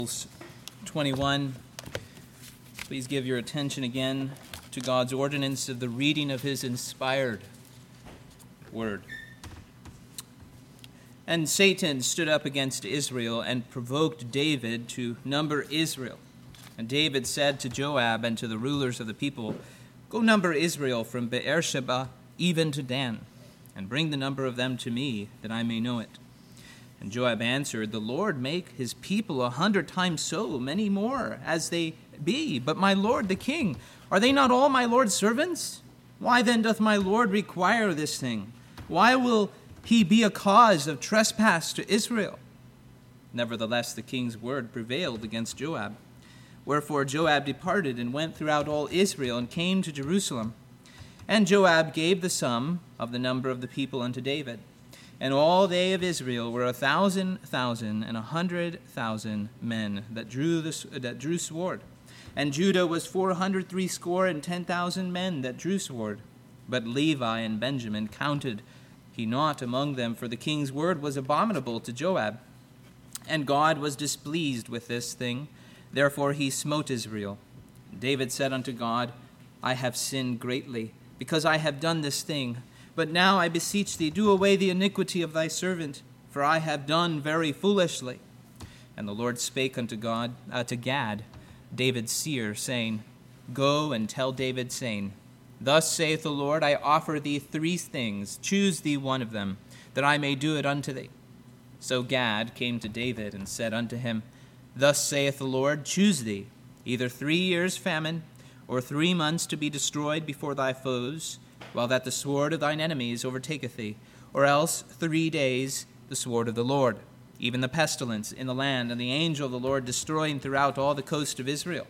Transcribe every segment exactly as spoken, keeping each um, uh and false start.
twenty-one. Please give your attention again to God's ordinance of the reading of his inspired word. And Satan stood up against Israel and provoked David to number Israel. And David said to Joab and to the rulers of the people, "Go number Israel from Beersheba even to Dan, and bring the number of them to me, that I may know it." And Joab answered, "The Lord make his people a hundred times so many more as they be. But my lord the king, are they not all my lord's servants? Why then doth my lord require this thing? Why will he be a cause of trespass to Israel?" Nevertheless, the king's word prevailed against Joab. Wherefore Joab departed and went throughout all Israel and came to Jerusalem. And Joab gave the sum of the number of the people unto David. And all they of Israel were a thousand thousand and a hundred thousand men that drew the, that drew sword. And Judah was four hundred threescore and ten thousand men that drew sword. But Levi and Benjamin counted he not among them, for the king's word was abominable to Joab. And God was displeased with this thing, therefore he smote Israel. David said unto God, "I have sinned greatly, because I have done this thing. But now I beseech thee, do away the iniquity of thy servant, for I have done very foolishly." And the Lord spake unto God, uh, to Gad, David's seer, saying, "Go and tell David, saying, Thus saith the Lord, I offer thee three things, choose thee one of them, that I may do it unto thee." So Gad came to David and said unto him, "Thus saith the Lord, choose thee, either three years' famine, or three months to be destroyed before thy foes, while that the sword of thine enemies overtaketh thee, or else three days the sword of the Lord, even the pestilence in the land, and the angel of the Lord destroying throughout all the coast of Israel.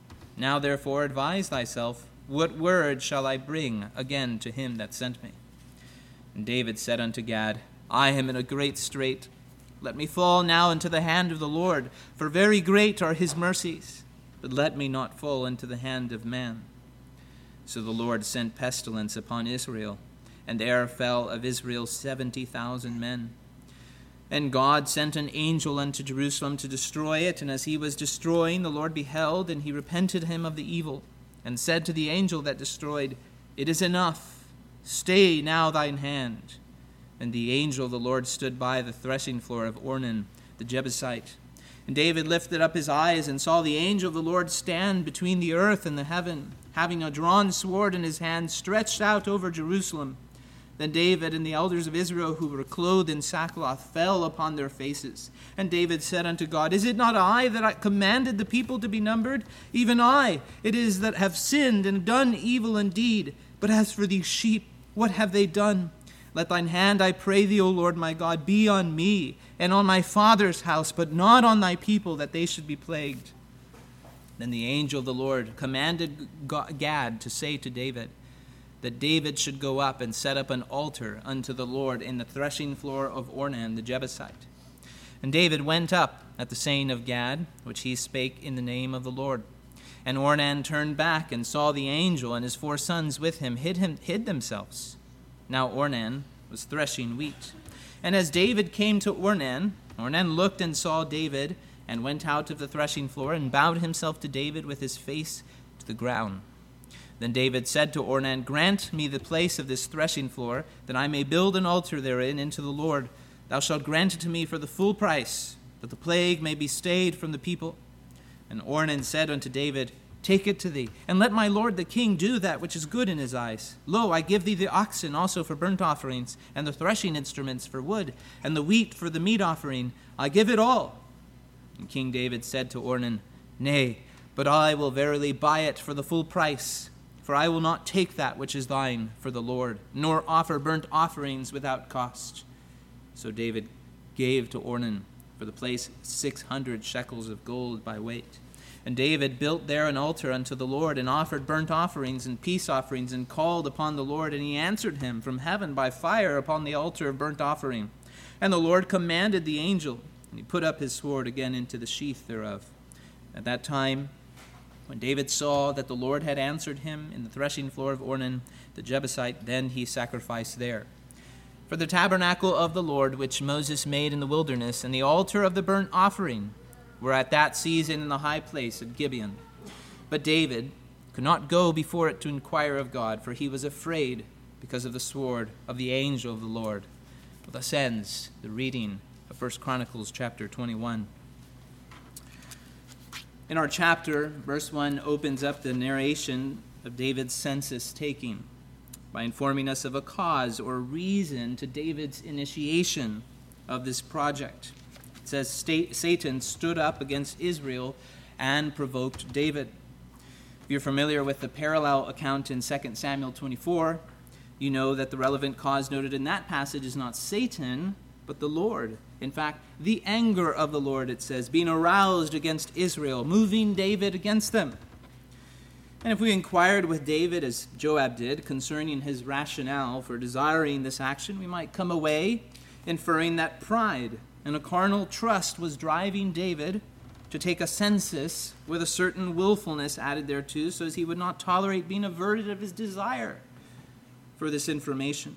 Now therefore advise thyself, what word shall I bring again to him that sent me?" And David said unto Gad, "I am in a great strait. Let me fall now into the hand of the Lord, for very great are his mercies. But let me not fall into the hand of man." So the Lord sent pestilence upon Israel, and there fell of Israel seventy thousand men. And God sent an angel unto Jerusalem to destroy it, and as he was destroying, the Lord beheld, and he repented him of the evil, and said to the angel that destroyed, "It is enough, stay now thine hand." And the angel of the Lord stood by the threshing floor of Ornan the Jebusite. And David lifted up his eyes and saw the angel of the Lord stand between the earth and the heaven, having a drawn sword in his hand stretched out over Jerusalem. Then David and the elders of Israel, who were clothed in sackcloth, fell upon their faces. And David said unto God, "Is it not I that I commanded the people to be numbered? Even I it is that have sinned and done evil indeed. But as for these sheep, what have they done? Let thine hand, I pray thee, O Lord my God, be on me and on my father's house, but not on thy people, that they should be plagued." Then the angel of the Lord commanded Gad to say to David, that David should go up and set up an altar unto the Lord in the threshing floor of Ornan the Jebusite. And David went up at the saying of Gad, which he spake in the name of the Lord. And Ornan turned back and saw the angel, and his four sons with him hid him hid themselves. Now Ornan was threshing wheat. And as David came to Ornan, Ornan looked and saw David, and went out of the threshing floor, and bowed himself to David with his face to the ground. Then David said to Ornan, "Grant me the place of this threshing floor, that I may build an altar therein unto the Lord. Thou shalt grant it to me for the full price, that the plague may be stayed from the people." And Ornan said unto David, "Take it to thee, and let my lord the king do that which is good in his eyes. Lo, I give thee the oxen also for burnt offerings, and the threshing instruments for wood, and the wheat for the meat offering. I give it all." And King David said to Ornan, "Nay, but I will verily buy it for the full price. For I will not take that which is thine for the Lord, nor offer burnt offerings without cost." So David gave to Ornan for the place six hundred shekels of gold by weight. And David built there an altar unto the Lord, and offered burnt offerings and peace offerings, and called upon the Lord, and he answered him from heaven by fire upon the altar of burnt offering. And the Lord commanded the angel, and he put up his sword again into the sheath thereof. At that time, when David saw that the Lord had answered him in the threshing floor of Ornan the Jebusite, then he sacrificed there. For the tabernacle of the Lord, which Moses made in the wilderness, and the altar of the burnt offering, were at that season in the high place at Gibeon. But David could not go before it to inquire of God, for he was afraid because of the sword of the angel of the Lord. Well, thus ends the reading of First Chronicles chapter twenty-one. In our chapter, verse one opens up the narration of David's census taking by informing us of a cause or reason to David's initiation of this project. It says, Satan stood up against Israel and provoked David. If you're familiar with the parallel account in Second Samuel twenty-four, you know that the relevant cause noted in that passage is not Satan, but the Lord. In fact, the anger of the Lord, it says, being aroused against Israel, moving David against them. And if we inquired with David, as Joab did, concerning his rationale for desiring this action, we might come away inferring that pride and a carnal trust was driving David to take a census with a certain willfulness added thereto, so as he would not tolerate being averted of his desire for this information.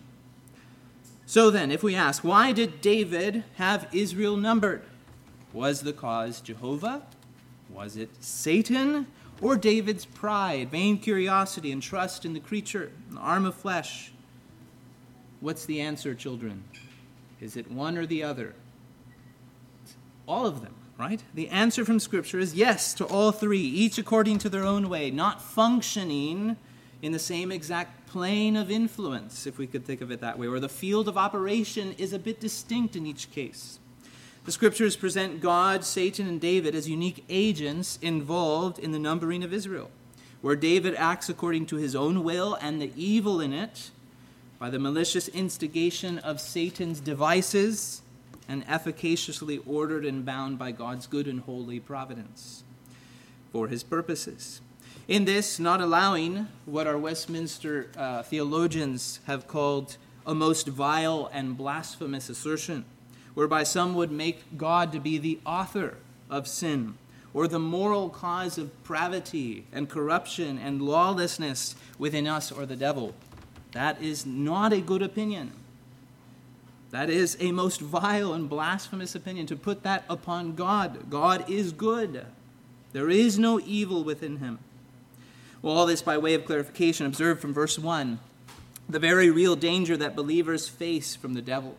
So then, if we ask, why did David have Israel numbered? Was the cause Jehovah? Was it Satan? Or David's pride, vain curiosity, and trust in the creature, the arm of flesh? What's the answer, children? Is it one or the other? All of them, right? The answer from Scripture is yes to all three, each according to their own way, not functioning in the same exact plane of influence, if we could think of it that way, or the field of operation is a bit distinct in each case. The Scriptures present God, Satan, and David as unique agents involved in the numbering of Israel, where David acts according to his own will and the evil in it by the malicious instigation of Satan's devices and efficaciously ordered and bound by God's good and holy providence for his purposes. In this, not allowing what our Westminster uh, theologians have called a most vile and blasphemous assertion, whereby some would make God to be the author of sin, or the moral cause of pravity and corruption and lawlessness within us or the devil. That is not a good opinion. That is a most vile and blasphemous opinion, to put that upon God. God is good. There is no evil within him. Well, all this by way of clarification. Observe from verse one the very real danger that believers face from the devil.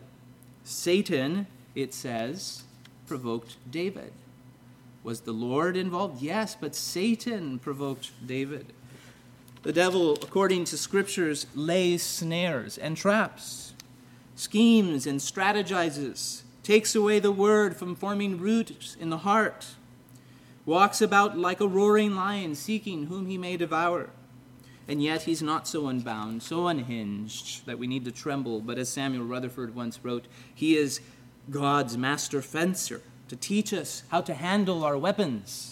Satan, it says, provoked David. Was the Lord involved? Yes, but Satan provoked David. The devil, according to Scriptures, lays snares and traps, schemes and strategizes, takes away the word from forming roots in the heart, walks about like a roaring lion, seeking whom he may devour. And yet he's not so unbound, so unhinged, that we need to tremble. But as Samuel Rutherford once wrote, he is God's master fencer to teach us how to handle our weapons.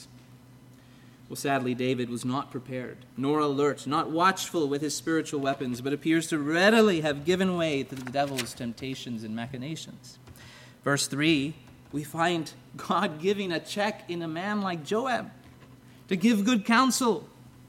Well, sadly, David was not prepared, nor alert, not watchful with his spiritual weapons, but appears to readily have given way to the devil's temptations and machinations. Verse three, we find God giving a check in a man like Joab to give good counsel.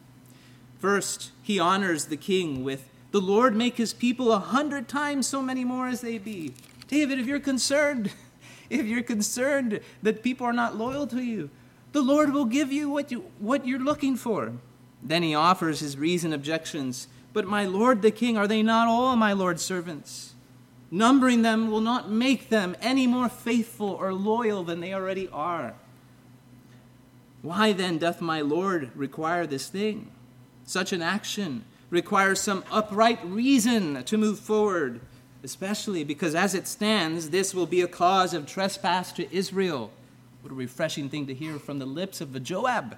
First, he honors the king with, the Lord make his people a hundred times so many more as they be. David, if you're concerned, if you're concerned that people are not loyal to you, the Lord will give you what you what you're looking for. Then he offers his reasoned objections. But my lord the king, are they not all my lord's servants? Numbering them will not make them any more faithful or loyal than they already are. Why then doth my lord require this thing? Such an action requires some upright reason to move forward, especially because as it stands, this will be a cause of trespass to Israel. What a refreshing thing to hear from the lips of a Joab.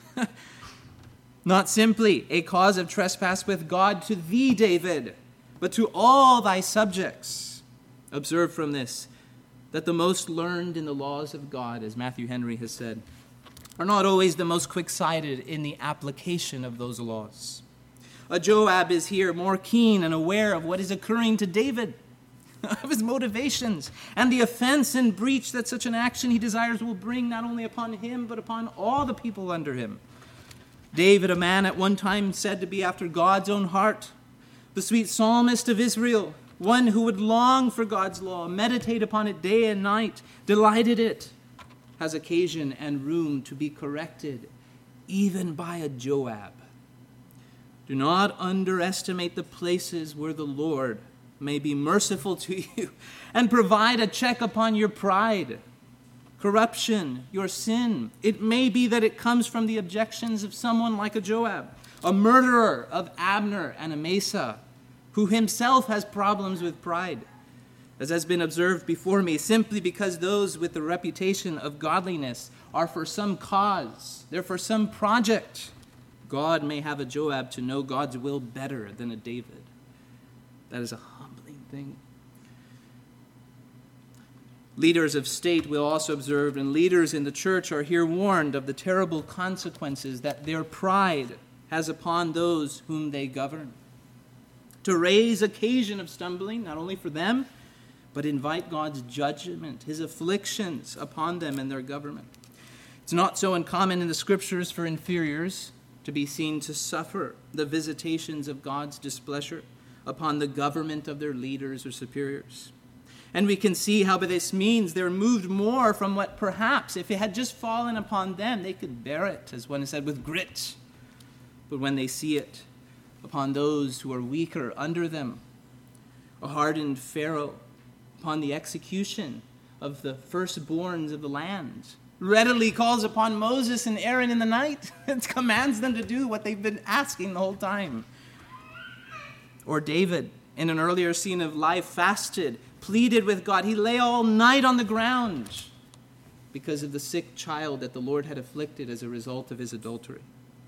Not simply a cause of trespass with God to thee, David, but to all thy subjects. Observe from this that the most learned in the laws of God, as Matthew Henry has said, are not always the most quick-sighted in the application of those laws. A Joab is here more keen and aware of what is occurring to David, of his motivations, and the offense and breach that such an action he desires will bring not only upon him, but upon all the people under him. David, a man at one time said to be after God's own heart, the sweet psalmist of Israel, one who would long for God's law, meditate upon it day and night, delighted it, has occasion and room to be corrected, even by a Joab. Do not underestimate the places where the Lord may be merciful to you and provide a check upon your pride, corruption, your sin. It may be that it comes from the objections of someone like a Joab, a murderer of Abner and Amasa, who himself has problems with pride, as has been observed before me, simply because those with the reputation of godliness are for some cause, they're for some project. God may have a Joab to know God's will better than a David. That is a humbling thing. Leaders of state will also observe, and leaders in the church are here warned of the terrible consequences that their pride has upon those whom they govern. To raise occasion of stumbling, not only for them, but invite God's judgment, his afflictions upon them and their government. It's not so uncommon in the scriptures for inferiors to be seen to suffer the visitations of God's displeasure upon the government of their leaders or superiors. And we can see how by this means they're moved more from what perhaps, if it had just fallen upon them, they could bear it, as one said, with grit. But when they see it upon those who are weaker under them, a hardened Pharaoh, upon the execution of the firstborns of the land, readily calls upon Moses and Aaron in the night and commands them to do what they've been asking the whole time. Or David, in an earlier scene of life, fasted, pleaded with God. He lay all night on the ground because of the sick child that the Lord had afflicted as a result of his adultery.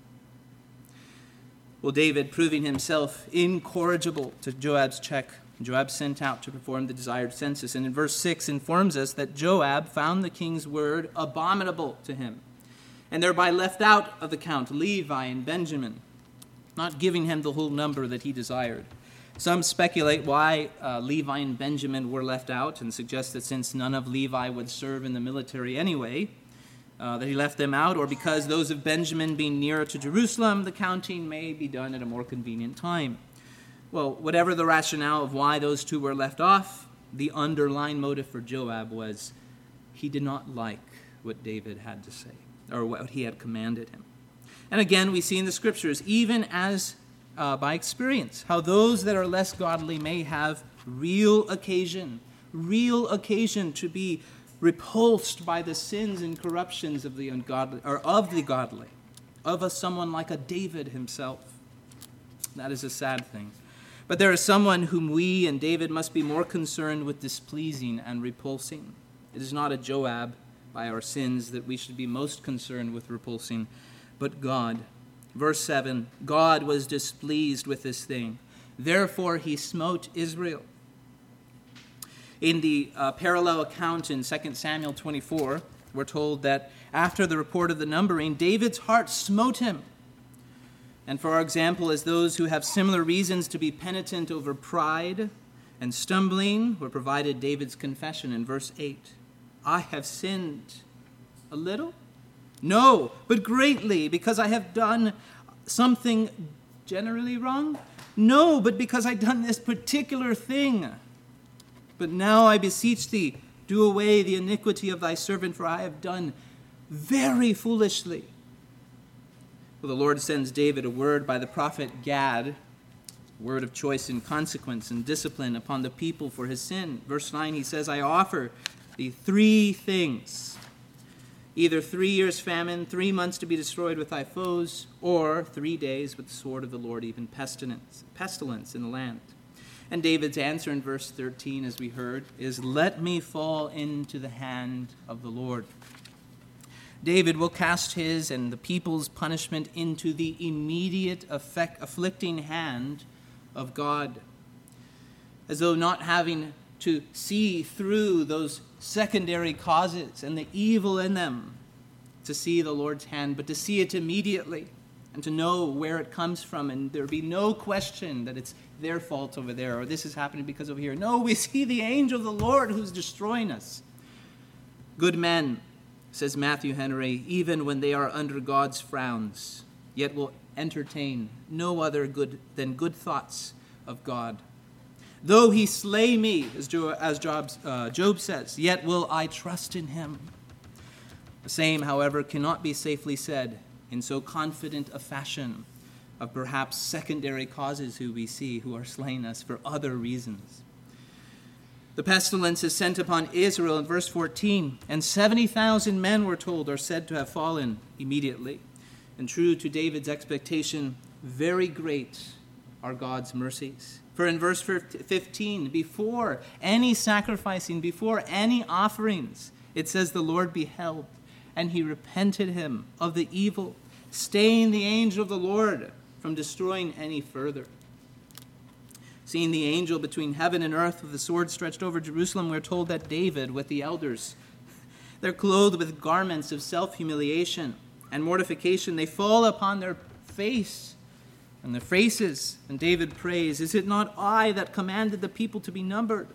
Well, David, proving himself incorrigible to Joab's check, Joab sent out to perform the desired census. And in verse six informs us that Joab found the king's word abominable to him, and thereby left out of the count Levi and Benjamin, not giving him the whole number that he desired. Some speculate why uh, Levi and Benjamin were left out, and suggest that since none of Levi would serve in the military anyway, uh, that he left them out, or because those of Benjamin being nearer to Jerusalem, the counting may be done at a more convenient time. Well, whatever the rationale of why those two were left off, the underlying motive for Joab was he did not like what David had to say, or what he had commanded him. And again, we see in the scriptures, even as uh, by experience, how those that are less godly may have real occasion, real occasion to be repulsed by the sins and corruptions of the ungodly, or of the godly, of a someone like a David himself. That is a sad thing. But there is someone whom we and David must be more concerned with displeasing and repulsing. It is not a Joab by our sins that we should be most concerned with repulsing, but God. Verse seven, God was displeased with this thing. Therefore he smote Israel. In the uh, parallel account in Second Samuel twenty-four, we're told that after the report of the numbering, David's heart smote him. And for our example, as those who have similar reasons to be penitent over pride and stumbling, were provided David's confession in verse eight. I have sinned a little? No, but greatly, because I have done something generally wrong? No, but because I've done this particular thing. But now I beseech thee, do away the iniquity of thy servant, for I have done very foolishly. Well, the Lord sends David a word by the prophet Gad, word of choice and consequence and discipline upon the people for his sin. Verse nine, he says, I offer thee three things, either three years' famine, three months to be destroyed with thy foes, or three days with the sword of the Lord, even pestilence, pestilence in the land. And David's answer in verse thirteen, as we heard, is, let me fall into the hand of the Lord. David will cast his and the people's punishment into the immediate effect, afflicting hand of God, as though not having to see through those secondary causes and the evil in them to see the Lord's hand, but to see it immediately and to know where it comes from, and there be no question that it's their fault over there, or this is happening because over here. No, we see the angel of the Lord who's destroying us. Good men, says Matthew Henry, even when they are under God's frowns, yet will entertain no other good than good thoughts of God. Though he slay me, as Job, as Job, uh, Job says, yet will I trust in him. The same, however, cannot be safely said in so confident a fashion of perhaps secondary causes who we see who are slaying us for other reasons. The pestilence is sent upon Israel in verse fourteen, and seventy thousand men, we're told, are said to have fallen immediately. And true to David's expectation, very great are God's mercies. For in verse fifteen, before any sacrificing, before any offerings, it says the Lord beheld, and he repented him of the evil, staying the angel of the Lord from destroying any further. Seeing the angel between heaven and earth with the sword stretched over Jerusalem, we're told that David with the elders, they're clothed with garments of self-humiliation and mortification. They fall upon their face and their faces. And David prays, "Is it not I that commanded the people to be numbered?"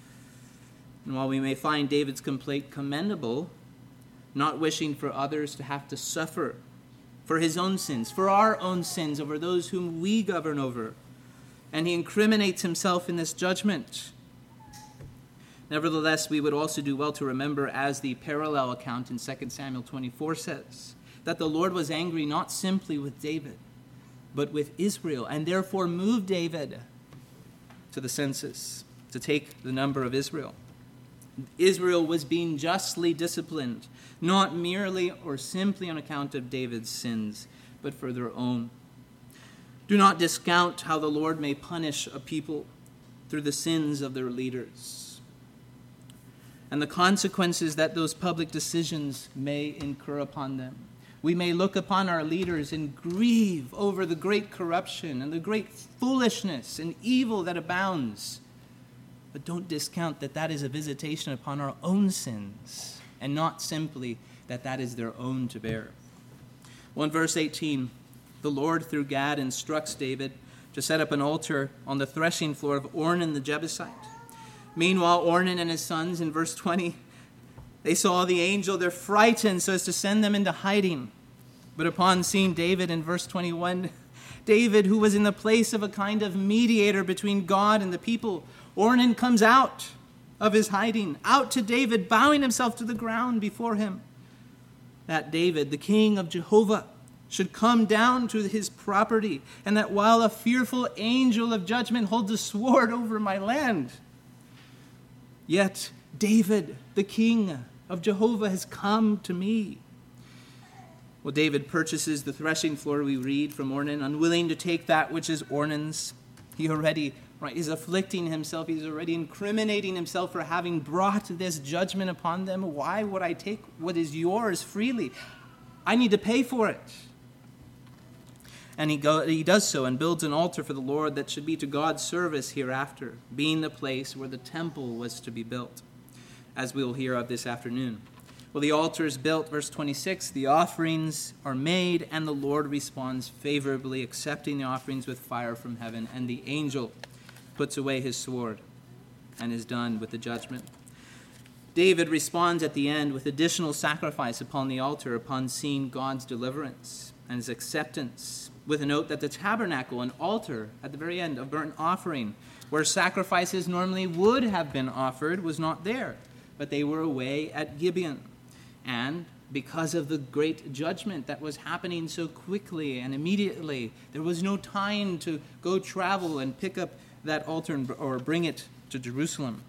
And while we may find David's complaint commendable, not wishing for others to have to suffer for his own sins, for our own sins over those whom we govern over, and he incriminates himself in this judgment. Nevertheless, we would also do well to remember, as the parallel account in Second Samuel twenty-four says, that the Lord was angry not simply with David, but with Israel, and therefore moved David to the census, to take the number of Israel. Israel was being justly disciplined, not merely or simply on account of David's sins, but for their own. Do not discount how the Lord may punish a people through the sins of their leaders and the consequences that those public decisions may incur upon them. We may look upon our leaders and grieve over the great corruption and the great foolishness and evil that abounds. But don't discount that that is a visitation upon our own sins, and not simply that that is their own to bear. Well, in verse eighteen, the Lord through Gad instructs David to set up an altar on the threshing floor of Ornan the Jebusite. Meanwhile, Ornan and his sons, in verse twenty, they saw the angel. They're frightened so as to send them into hiding. But upon seeing David in verse twenty-one, David, who was in the place of a kind of mediator between God and the people, Ornan comes out of his hiding, out to David, bowing himself to the ground before him. That David, the king of Jehovah, should come down to his property, and that while a fearful angel of judgment holds a sword over my land, yet David, the king of Jehovah, has come to me. Well, David purchases the threshing floor, we read, from Ornan, unwilling to take that which is Ornan's. He already, right, he's afflicting himself. He's already incriminating himself for having brought this judgment upon them. Why would I take what is yours freely? I need to pay for it. And he, go, he does so and builds an altar for the Lord that should be to God's service hereafter, being the place where the temple was to be built, as we will hear of this afternoon. Well, the altar is built, verse twenty-six, the offerings are made, and the Lord responds favorably, accepting the offerings with fire from heaven, and the angel puts away his sword and is done with the judgment. David responds at the end with additional sacrifice upon the altar upon seeing God's deliverance and his acceptance, with a note that the tabernacle, an altar at the very end of burnt offering, where sacrifices normally would have been offered, was not there, but they were away at Gibeon. And because of the great judgment that was happening so quickly and immediately, there was no time to go travel and pick up that altar or bring it to Jerusalem.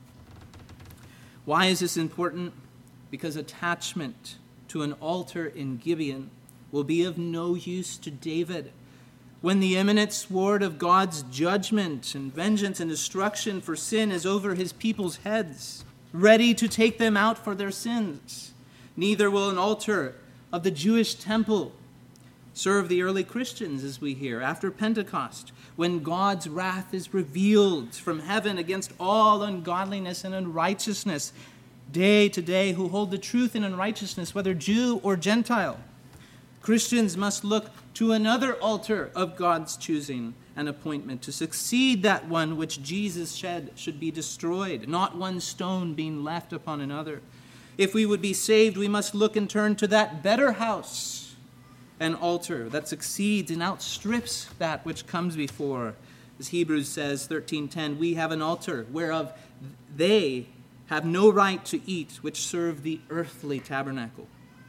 Why is this important? Because attachment to an altar in Gibeon will be of no use to David when the imminent sword of God's judgment and vengeance and destruction for sin is over his people's heads, ready to take them out for their sins. Neither will an altar of the Jewish temple serve the early Christians, as we hear, after Pentecost, when God's wrath is revealed from heaven against all ungodliness and unrighteousness, day to day, who hold the truth in unrighteousness, whether Jew or Gentile. Christians must look to another altar of God's choosing and appointment to succeed that one which Jesus shed should be destroyed, not one stone being left upon another. If we would be saved, we must look and turn to that better house, an altar that succeeds and outstrips that which comes before. As Hebrews says, thirteen ten, we have an altar whereof they have no right to eat, which serve the earthly tabernacle.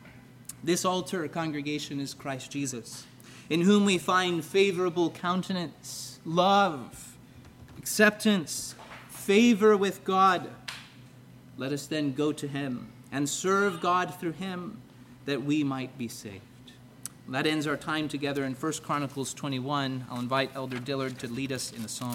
This altar, congregation, is Christ Jesus, in whom we find favorable countenance, love, acceptance, favor with God. Let us then go to him and serve God through him, that we might be saved. That ends our time together in First Chronicles twenty-one. I'll invite Elder Dillard to lead us in a song.